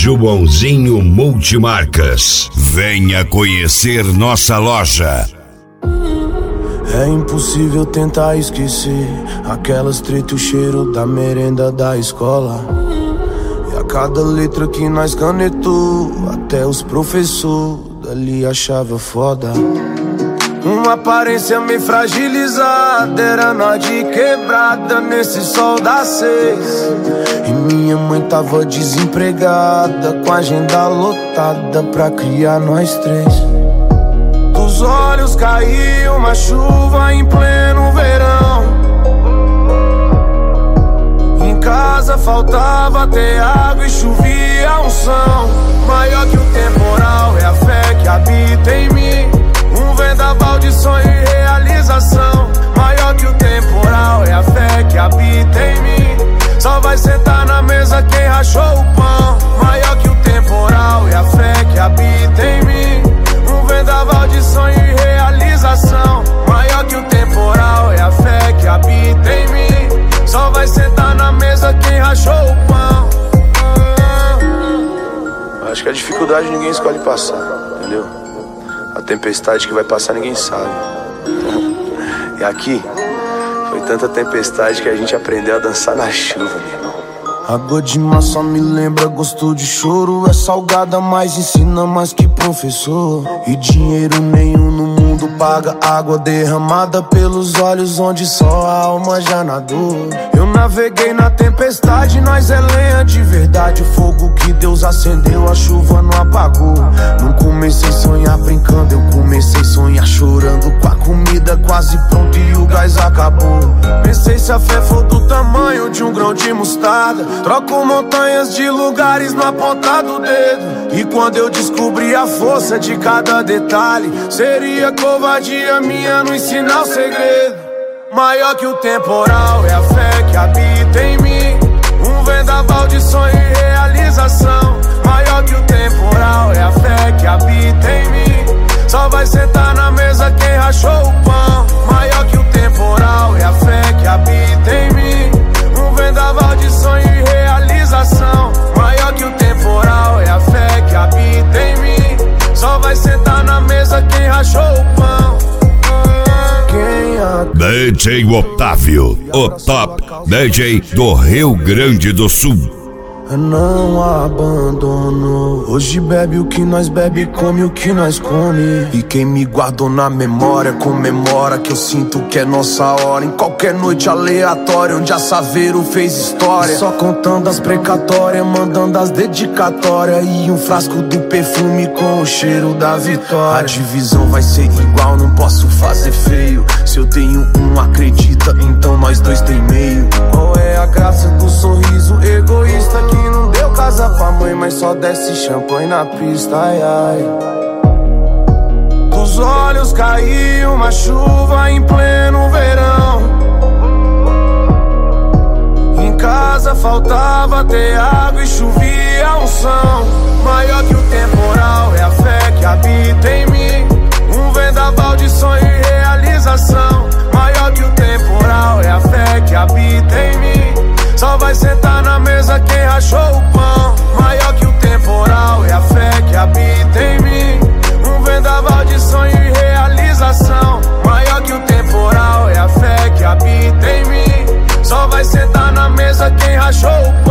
Joãozinho Multimarcas. Venha conhecer nossa loja. É impossível tentar esquecer aquelas treta e o cheiro da merenda da escola. E a cada letra que nós canetou, até os professores dali achava foda. Uma aparência meio fragilizada, era nós de quebrada nesse sol das 6. E minha mãe tava desempregada, com a agenda lotada pra criar nós 3. Dos olhos caiu uma chuva em pleno verão. Em casa faltava até água e chovia unção. Maior que o temporal é a fé que habita em mim. Um vendaval de sonho e realização. Maior que o temporal é a fé que habita em mim. Só vai sentar na mesa quem rachou o pão. Maior que o temporal é a fé que habita em mim. Um vendaval de sonho e realização. Maior que o temporal é a fé que habita em mim. Só vai sentar na mesa quem rachou o pão. Acho que a dificuldade ninguém escolhe passar, entendeu? A tempestade que vai passar ninguém sabe. E aqui foi tanta tempestade que a gente aprendeu a dançar na chuva, meu irmão. Água de mar só me lembra gosto de choro. É salgada, mas ensina mais que professor. E dinheiro nenhum no mundo paga água derramada pelos olhos onde só a alma já nadou. Eu naveguei na tempestade, nós é lenha de verdade. O fogo que Deus acendeu, a chuva não apagou. Não comecei a sonhar brincando, eu comecei a sonhar chorando. Com a comida quase pronta e o gás acabou. Pensei se a fé for do tamanho de um grão de mostarda, troco montanhas de lugares na ponta do dedo. E quando eu descobri a força de cada detalhe, seria covardia minha não ensinar o segredo. Maior que o temporal é a fé que habita em mim. Um vendaval de sonho e realização. Maior que o temporal é a fé que habita em mim. Só vai sentar na mesa quem rachou o pão. Maior que o temporal é a fé que habita em mim. Um vendaval de sonho e realização. Maior que o temporal é a fé que habita em mim. Só vai sentar na mesa quem rachou o pão. DJ Otávio, o top DJ do Rio Grande do Sul. Não abandono. Hoje bebe o que nós bebe, come o que nós come. E quem me guardou na memória comemora que eu sinto que é nossa hora. Em qualquer noite aleatória onde a Saveiro fez história. Só contando as precatórias, mandando as dedicatórias. E um frasco do perfume com o cheiro da vitória. A divisão vai ser igual, não posso fazer feio. Se eu tenho um, acredita, então nós dois tem meio. Qual é a graça do sorriso egoísta que não deu casa pra mãe, mas só desce champanhe na pista, ai, ai. Dos olhos caiu uma chuva em pleno verão. Em casa faltava ter água e chovia unção. Maior que o temporal é a fé que habita em mim. Um vendaval de sonho e realização. Maior que o temporal é a fé que habita em mim. Só vai sentar na mesa quem rachou o pão. Maior que o temporal é a fé que habita em mim. Um vendaval de sonho e realização. Maior que o temporal é a fé que habita em mim. Só vai sentar na mesa quem rachou o pão.